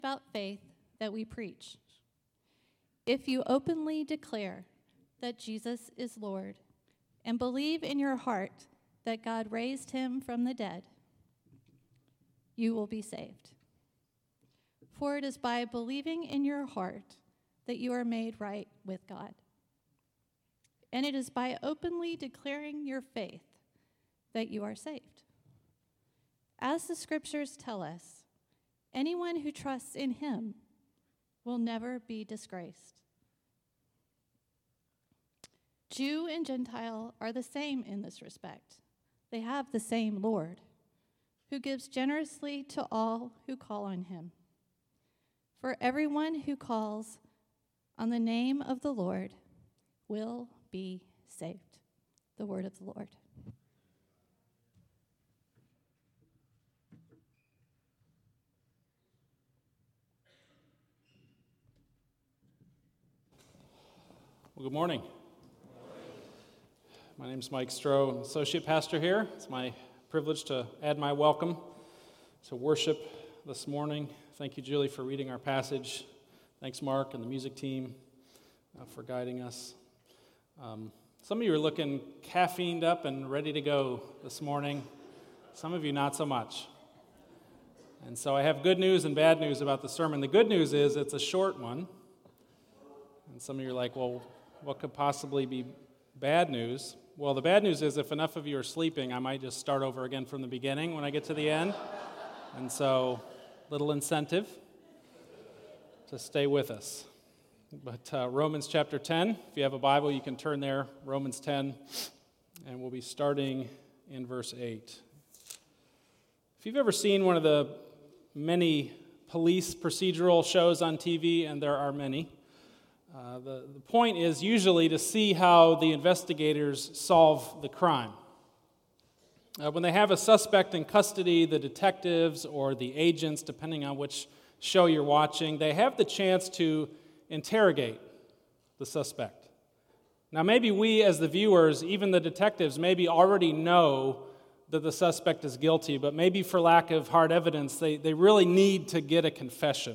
about faith that we preach. If you openly declare that Jesus is Lord and believe in your heart that God raised him from the dead, you will be saved. For it is by believing in your heart that you are made right with God. And it is by openly declaring your faith that you are saved. As the scriptures tell us, anyone who trusts in him will never be disgraced. Jew and Gentile are the same in this respect. They have the same Lord, who gives generously to all who call on him. For everyone who calls on the name of the Lord will be saved. The word of the Lord. Well, good morning. My name is Mike Stroh. I'm associate pastor here. It's my privilege to add my welcome to worship this morning. Thank you, Julie, for reading our passage. Thanks, Mark and the music team for guiding us. Some of you are looking caffeined up and ready to go this morning. Some of you not so much. And so I have good news and bad news about the sermon. The good news is it's a short one. And some of you are like, well, what could possibly be bad news? Well, the bad news is if enough of you are sleeping, I might just start over again from the beginning when I get to the end. And so, little incentive to stay with us. But Romans chapter 10, if you have a Bible, you can turn there, Romans 10, and we'll be starting in verse 8. If you've ever seen one of the many police procedural shows on TV, and there are many, the point is usually to see how the investigators solve the crime. When they have a suspect in custody, the detectives or the agents, depending on which show you're watching, they have the chance to interrogate the suspect. Now, maybe we as the viewers, even the detectives, maybe already know that the suspect is guilty, but maybe for lack of hard evidence, they really need to get a confession.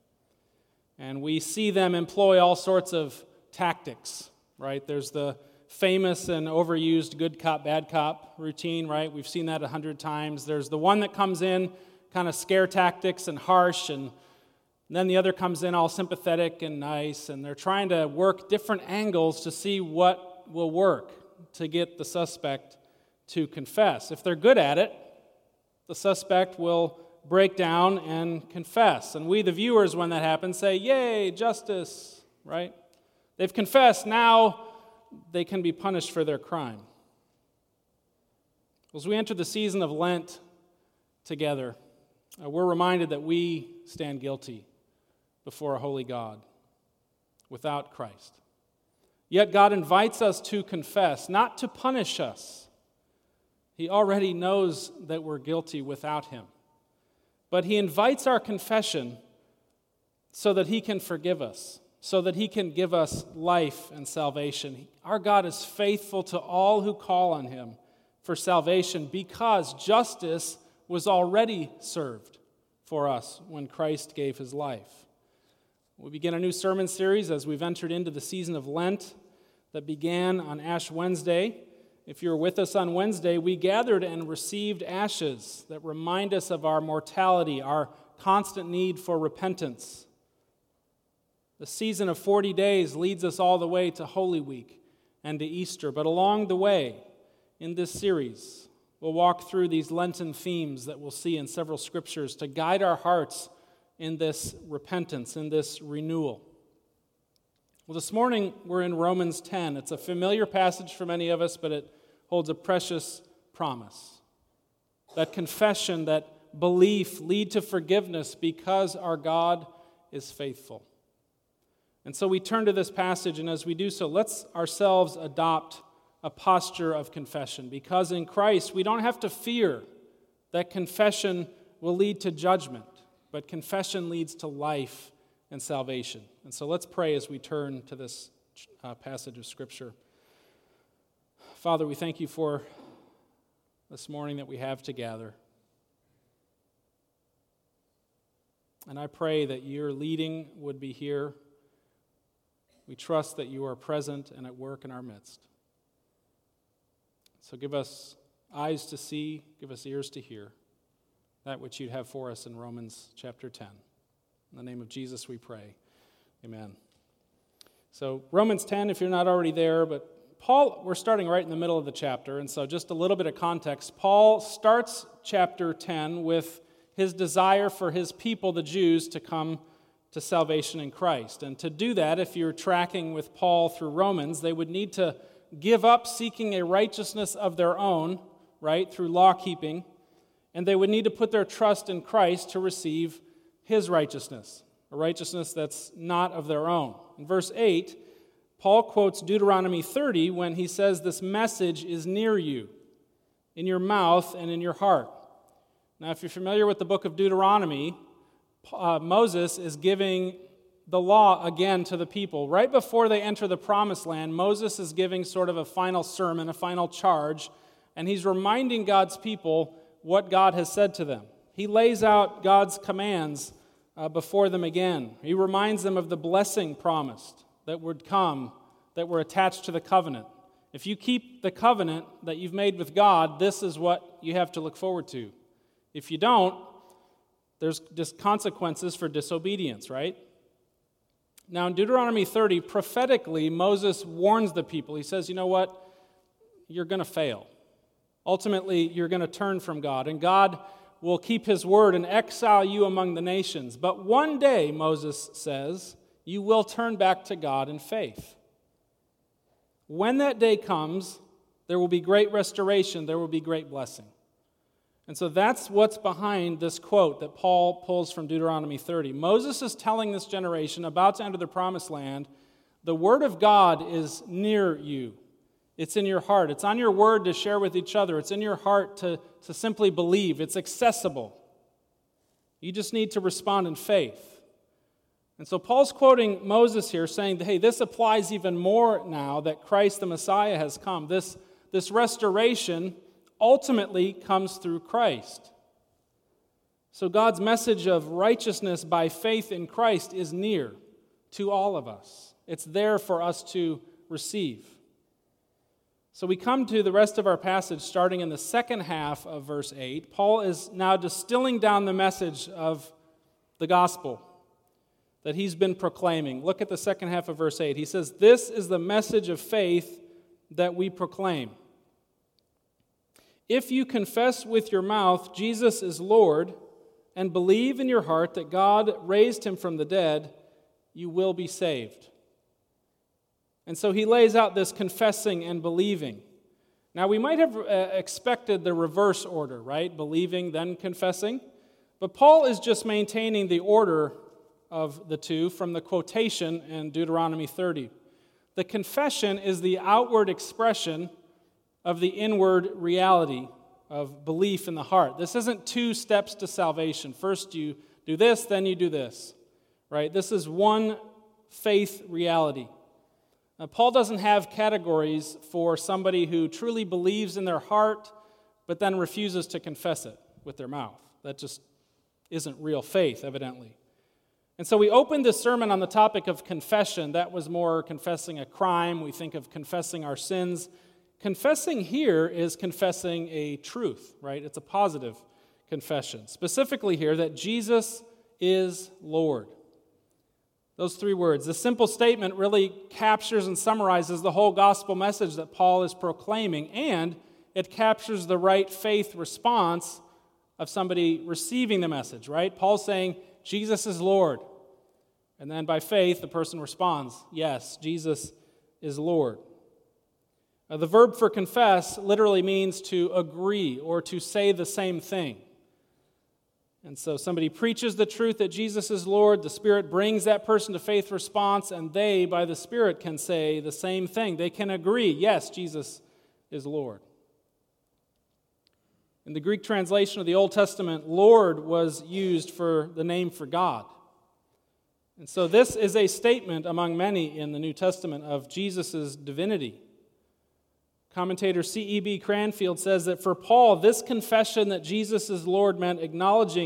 And we see them employ all sorts of tactics, right? There's the famous and overused good cop, bad cop routine, right? We've seen that 100 times. There's the one that comes in kind of scare tactics and harsh, and then the other comes in all sympathetic and nice, and they're trying to work different angles to see what will work to get the suspect to confess. If they're good at it, the suspect will break down and confess. And we, the viewers, when that happens, say, yay, justice, right? They've confessed, now they can be punished for their crime. As we enter the season of Lent together, we're reminded that we stand guilty before a holy God without Christ. Yet God invites us to confess, not to punish us. He already knows that we're guilty without him. But he invites our confession so that he can forgive us, so that he can give us life and salvation. Our God is faithful to all who call on him for salvation because justice was already served for us when Christ gave his life. We begin a new sermon series as we've entered into the season of Lent that began on Ash Wednesday. If you're with us on Wednesday, we gathered and received ashes that remind us of our mortality, our constant need for repentance. The season of 40 days leads us all the way to Holy Week and to Easter. But along the way, in this series, we'll walk through these Lenten themes that we'll see in several scriptures to guide our hearts in this repentance, in this renewal. Well, this morning we're in Romans 10. It's a familiar passage for many of us, but it holds a precious promise. That confession, that belief lead to forgiveness because our God is faithful. And so we turn to this passage, and as we do so, let's ourselves adopt a posture of confession, because in Christ we don't have to fear that confession will lead to judgment, but confession leads to life and salvation. And so let's pray as we turn to this passage of Scripture. Father, we thank you for this morning that we have to gather. And I pray that your leading would be here. We trust that you are present and at work in our midst. So give us eyes to see, give us ears to hear that which you'd have for us in Romans chapter 10. In the name of Jesus we pray. Amen. So Romans 10, if you're not already there, but Paul, we're starting right in the middle of the chapter, and so just a little bit of context. Paul starts chapter 10 with his desire for his people, the Jews, to come to salvation in Christ. And to do that, if you're tracking with Paul through Romans, they would need to give up seeking a righteousness of their own, right, through law-keeping, and they would need to put their trust in Christ to receive his righteousness, a righteousness that's not of their own. In verse 8, Paul quotes Deuteronomy 30 when he says this message is near you, in your mouth and in your heart. Now, if you're familiar with the book of Deuteronomy, Moses is giving the law again to the people. Right before they enter the promised land, Moses is giving sort of a final sermon, a final charge, and he's reminding God's people what God has said to them. He lays out God's commands before them again. He reminds them of the blessing promised that would come, that were attached to the covenant. If you keep the covenant that you've made with God, this is what you have to look forward to. If you don't, there's just consequences for disobedience, right? Now, in Deuteronomy 30, prophetically, Moses warns the people. He says, you know what? You're going to fail. Ultimately, you're going to turn from God, and God will keep his word and exile you among the nations. But one day, Moses says, you will turn back to God in faith. When that day comes, there will be great restoration, there will be great blessing. And so that's what's behind this quote that Paul pulls from Deuteronomy 30. Moses is telling this generation about to enter the promised land, the word of God is near you. It's in your heart. It's on your word to share with each other. It's in your heart to simply believe. It's accessible. You just need to respond in faith. And so Paul's quoting Moses here, saying, hey, this applies even more now that Christ the Messiah has come. This restoration ultimately comes through Christ. So God's message of righteousness by faith in Christ is near to all of us. It's there for us to receive. So we come to the rest of our passage starting in the second half of verse 8. Paul is now distilling down the message of the gospel that he's been proclaiming. Look at the second half of verse 8. He says, this is the message of faith that we proclaim. If you confess with your mouth Jesus is Lord and believe in your heart that God raised him from the dead, you will be saved. And so he lays out this confessing and believing. Now, we might have expected the reverse order, right? Believing, then confessing. But Paul is just maintaining the order of the two from the quotation in Deuteronomy 30. The confession is the outward expression of the inward reality of belief in the heart. This isn't two steps to salvation. First you do this, then you do this, right? This is one faith reality. Now, Paul doesn't have categories for somebody who truly believes in their heart but then refuses to confess it with their mouth. That just isn't real faith, evidently. And so we opened this sermon on the topic of confession. That was more confessing a crime. We think of confessing our sins. Confessing here is confessing a truth, right? It's a positive confession. Specifically here, that Jesus is Lord. Those three words. The simple statement really captures and summarizes the whole gospel message that Paul is proclaiming, and it captures the right faith response of somebody receiving the message, right? Paul's saying, Jesus is Lord. And then by faith, the person responds, yes, Jesus is Lord. The verb for confess literally means to agree or to say the same thing. And so somebody preaches the truth that Jesus is Lord, the Spirit brings that person to faith response, and they, by the Spirit, can say the same thing. They can agree, yes, Jesus is Lord. In the Greek translation of the Old Testament, Lord was used for the name for God. And so this is a statement among many in the New Testament of Jesus' divinity. Commentator C.E.B. Cranfield says that for Paul, this confession that Jesus is Lord meant acknowledging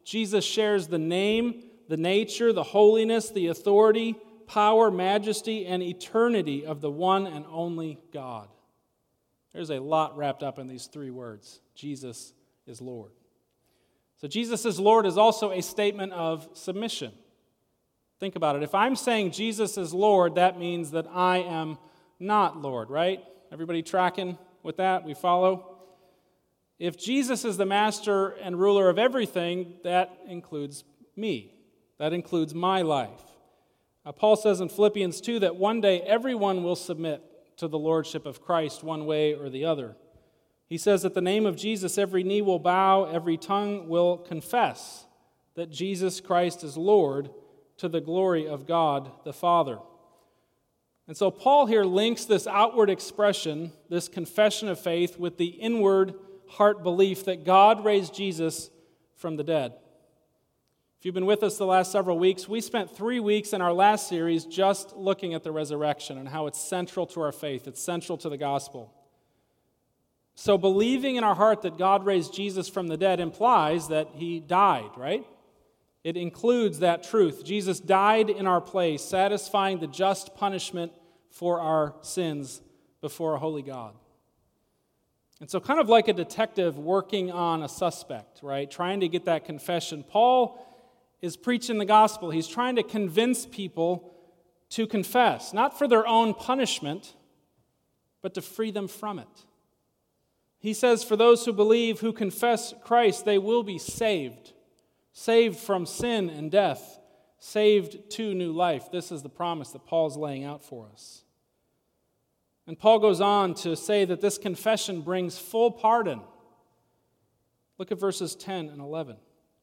Jesus shares the name, the nature, the holiness, the authority, power, majesty, and eternity of the one and only God. There's a lot wrapped up in these three words. Jesus is Lord. So Jesus is Lord is also a statement of submission. Think about it. If I'm saying Jesus is Lord, that means that I am not Lord, right? Everybody tracking with that? We follow? If Jesus is the master and ruler of everything, that includes me. That includes my life. Paul says in Philippians 2 that one day everyone will submit to the lordship of Christ one way or the other. He says that the name of Jesus, every knee will bow, every tongue will confess that Jesus Christ is Lord, to the glory of God the Father. And so Paul here links this outward expression, this confession of faith, with the inward heart belief that God raised Jesus from the dead. If you've been with us the last several weeks, we spent 3 weeks in our last series just looking at the resurrection and how it's central to our faith, it's central to the gospel. So believing in our heart that God raised Jesus from the dead implies that he died, right? It includes that truth. Jesus died in our place, satisfying the just punishment for our sins before a holy God. And so kind of like a detective working on a suspect, right? Trying to get that confession. Paul is preaching the gospel. He's trying to convince people to confess, not for their own punishment, but to free them from it. He says, for those who believe, who confess Christ, they will be saved. Saved from sin and death, saved to new life. This is the promise that Paul's laying out for us. And Paul goes on to say that this confession brings full pardon. Look at verses 10 and 11.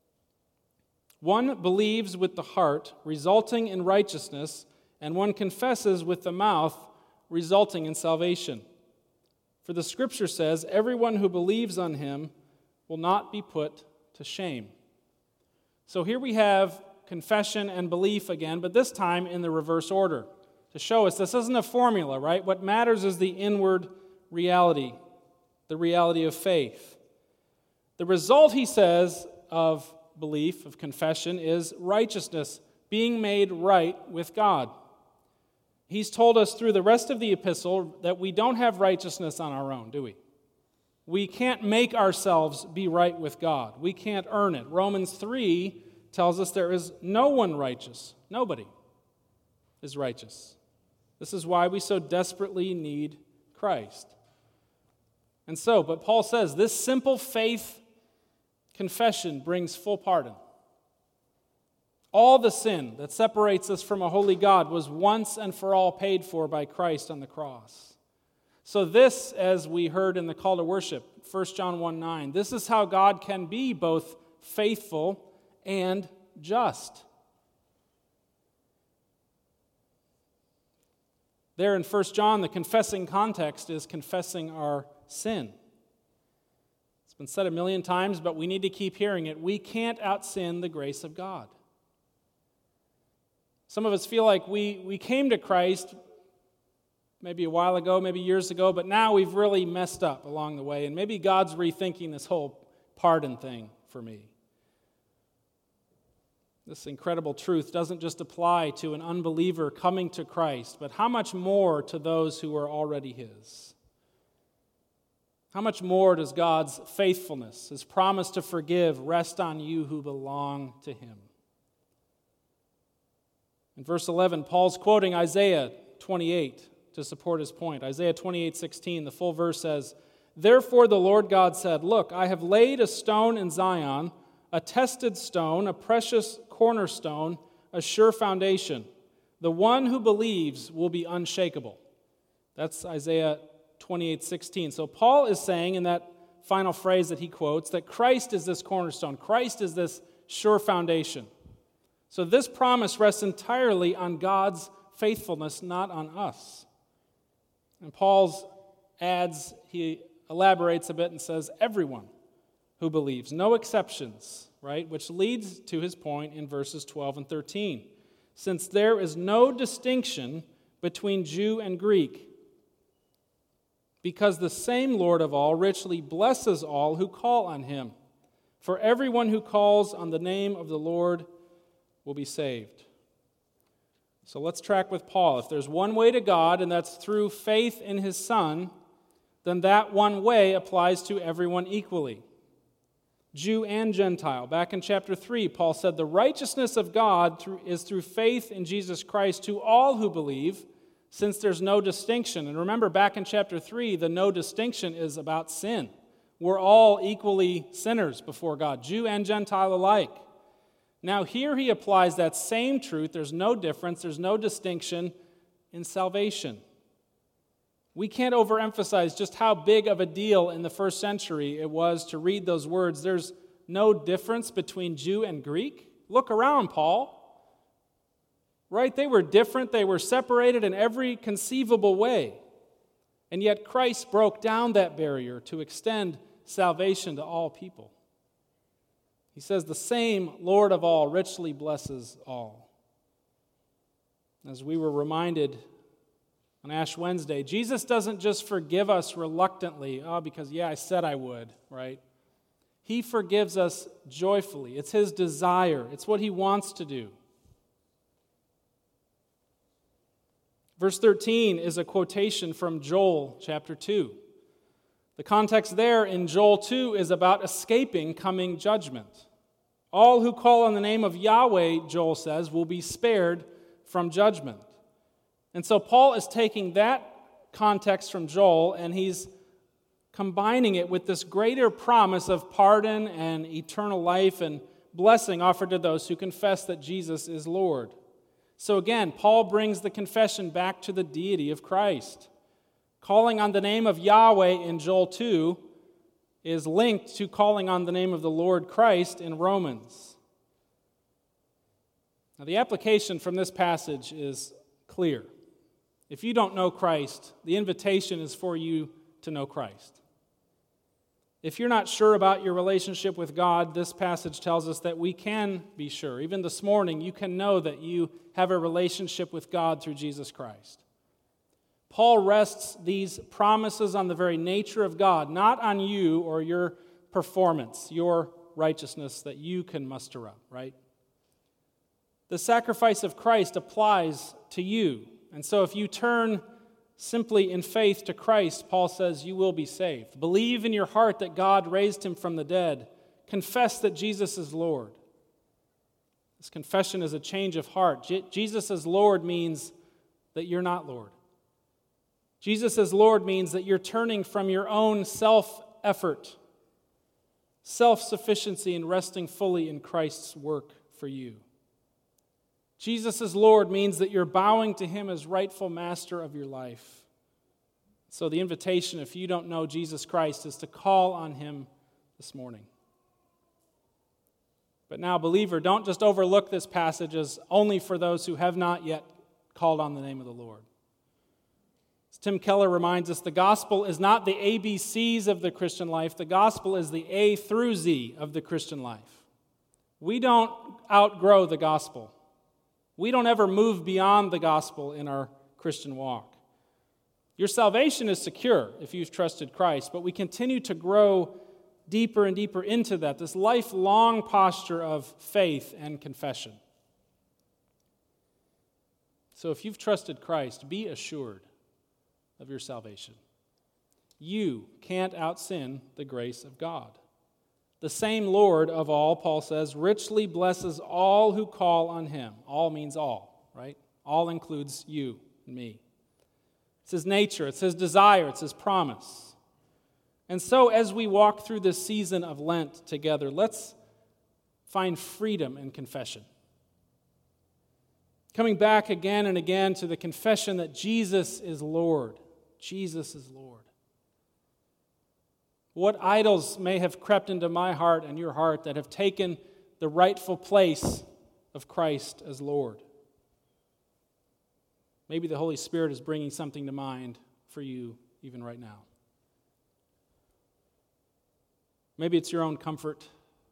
One believes with the heart, resulting in righteousness, and one confesses with the mouth, resulting in salvation. For the Scripture says, everyone who believes on him will not be put to shame. So here we have confession and belief again, but this time in the reverse order. To show us this isn't a formula, right? What matters is the inward reality, the reality of faith. The result, he says, of belief, of confession, is righteousness, being made right with God. He's told us through the rest of the epistle that we don't have righteousness on our own, do we? We can't make ourselves be right with God. We can't earn it. Romans 3 tells us there is no one righteous. Nobody is righteous. This is why we so desperately need Christ. And so, but Paul says this simple faith confession brings full pardon. All the sin that separates us from a holy God was once and for all paid for by Christ on the cross. So this, as we heard in the call to worship, 1 John 1:9, this is how God can be both faithful and just. There in 1 John, the confessing context is confessing our sin. It's been said a million times, but we need to keep hearing it. We can't out-sin the grace of God. Some of us feel like we came to Christ maybe a while ago, maybe years ago, but now we've really messed up along the way, and maybe God's rethinking this whole pardon thing for me. This incredible truth doesn't just apply to an unbeliever coming to Christ, but how much more to those who are already His? How much more does God's faithfulness, His promise to forgive, rest on you who belong to Him? In verse 11, Paul's quoting Isaiah 28 to support his point. Isaiah 28:16, the full verse says, "Therefore the Lord God said, Look, I have laid a stone in Zion, a tested stone, a precious cornerstone, a sure foundation. The one who believes will be unshakable." That's Isaiah 28:16. So Paul is saying in that final phrase that he quotes that Christ is this cornerstone. Christ is this sure foundation. So this promise rests entirely on God's faithfulness, not on us. And he elaborates a bit and says, everyone who believes, no exceptions, right? Which leads to his point in verses 12 and 13. Since there is no distinction between Jew and Greek, because the same Lord of all richly blesses all who call on him. For everyone who calls on the name of the Lord will be saved. So let's track with Paul. If there's one way to God, and that's through faith in his Son, then that one way applies to everyone equally, Jew and Gentile. Back in chapter 3, Paul said, the righteousness of God is through faith in Jesus Christ to all who believe, since there's no distinction. And remember, back in chapter 3, the no distinction is about sin. We're all equally sinners before God, Jew and Gentile alike. Now here he applies that same truth. There's no difference, there's no distinction in salvation. We can't overemphasize just how big of a deal in the first century it was to read those words. There's no difference between Jew and Greek. Look around, Paul. Right? They were different. They were separated in every conceivable way. And yet Christ broke down that barrier to extend salvation to all people. He says, the same Lord of all richly blesses all. As we were reminded on Ash Wednesday, Jesus doesn't just forgive us reluctantly, because I said I would, right? He forgives us joyfully. It's his desire. It's what he wants to do. Verse 13 is a quotation from Joel chapter 2. The context there in Joel 2 is about escaping coming judgment. All who call on the name of Yahweh, Joel says, will be spared from judgment. And so Paul is taking that context from Joel and he's combining it with this greater promise of pardon and eternal life and blessing offered to those who confess that Jesus is Lord. So again, Paul brings the confession back to the deity of Christ. Calling on the name of Yahweh in Joel 2 is linked to calling on the name of the Lord Christ in Romans. Now, the application from this passage is clear. If you don't know Christ, the invitation is for you to know Christ. If you're not sure about your relationship with God, this passage tells us that we can be sure. Even this morning, you can know that you have a relationship with God through Jesus Christ. Paul rests these promises on the very nature of God, not on you or your performance, your righteousness that you can muster up, right? The sacrifice of Christ applies to you. And so if you turn simply in faith to Christ, Paul says, you will be saved. Believe in your heart that God raised him from the dead. Confess that Jesus is Lord. This confession is a change of heart. Jesus as Lord means that you're not Lord. Jesus as Lord means that you're turning from your own self-effort, self-sufficiency, and resting fully in Christ's work for you. Jesus as Lord means that you're bowing to him as rightful master of your life. So the invitation, if you don't know Jesus Christ, is to call on him this morning. But now, believer, don't just overlook this passage as only for those who have not yet called on the name of the Lord. As Tim Keller reminds us, the gospel is not the ABCs of the Christian life. The gospel is the A through Z of the Christian life. We don't outgrow the gospel. We don't ever move beyond the gospel in our Christian walk. Your salvation is secure if you've trusted Christ, but we continue to grow deeper and deeper into that, this lifelong posture of faith and confession. So if you've trusted Christ, be assured of your salvation. You can't out-sin the grace of God. The same Lord of all, Paul says, richly blesses all who call on him. All means all, right? All includes you and me. It's his nature, it's his desire, it's his promise. And so as we walk through this season of Lent together, let's find freedom in confession. Coming back again and again to the confession that Jesus is Lord. Jesus is Lord. What idols may have crept into my heart and your heart that have taken the rightful place of Christ as Lord? Maybe the Holy Spirit is bringing something to mind for you even right now. Maybe it's your own comfort.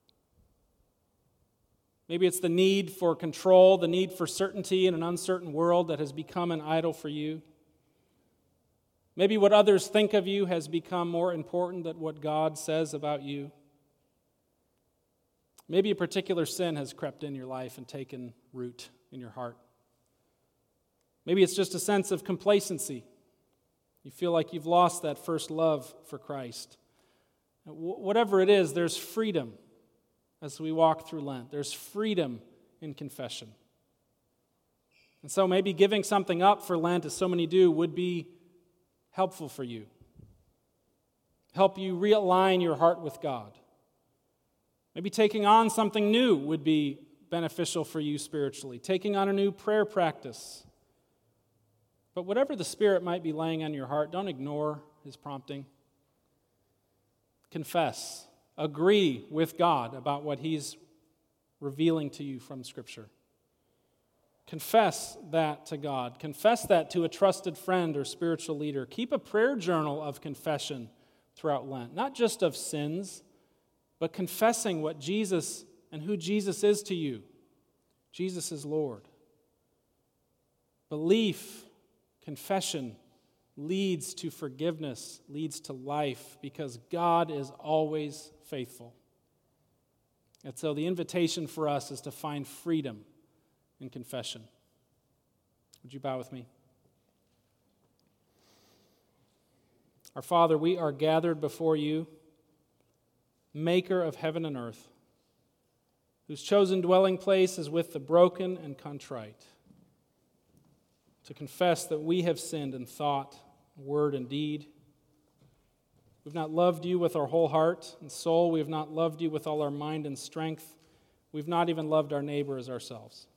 Maybe it's the need for control, the need for certainty in an uncertain world that has become an idol for you. Maybe what others think of you has become more important than what God says about you. Maybe a particular sin has crept in your life and taken root in your heart. Maybe it's just a sense of complacency. You feel like you've lost that first love for Christ. Whatever it is, there's freedom as we walk through Lent. There's freedom in confession. And so maybe giving something up for Lent, as so many do, would be helpful for you. Help you realign your heart with God. Maybe taking on something new would be beneficial for you spiritually. Taking on a new prayer practice. But whatever the Spirit might be laying on your heart, don't ignore His prompting. Confess. Agree with God about what He's revealing to you from Scripture. Confess that to God. Confess that to a trusted friend or spiritual leader. Keep a prayer journal of confession throughout Lent. Not just of sins, but confessing what Jesus and who Jesus is to you. Jesus is Lord. Belief, confession, leads to forgiveness, leads to life, because God is always faithful. And so the invitation for us is to find freedom in confession. Would you bow with me? Our Father, we are gathered before you, Maker of heaven and earth, whose chosen dwelling place is with the broken and contrite, to confess that we have sinned in thought, word, and deed. We've not loved you with our whole heart and soul. We have not loved you with all our mind and strength. We've not even loved our neighbor as ourselves.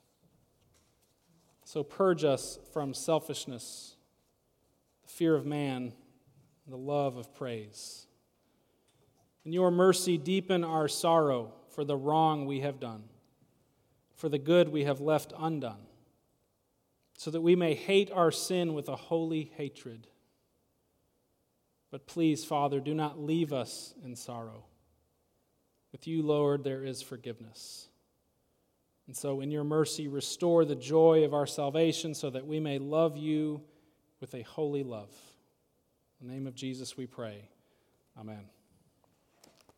So purge us from selfishness, the fear of man, and the love of praise. In your mercy, deepen our sorrow for the wrong we have done, for the good we have left undone, so that we may hate our sin with a holy hatred. But please, Father, do not leave us in sorrow. With you, Lord, there is forgiveness. And so in your mercy, restore the joy of our salvation so that we may love you with a holy love. In the name of Jesus we pray. Amen.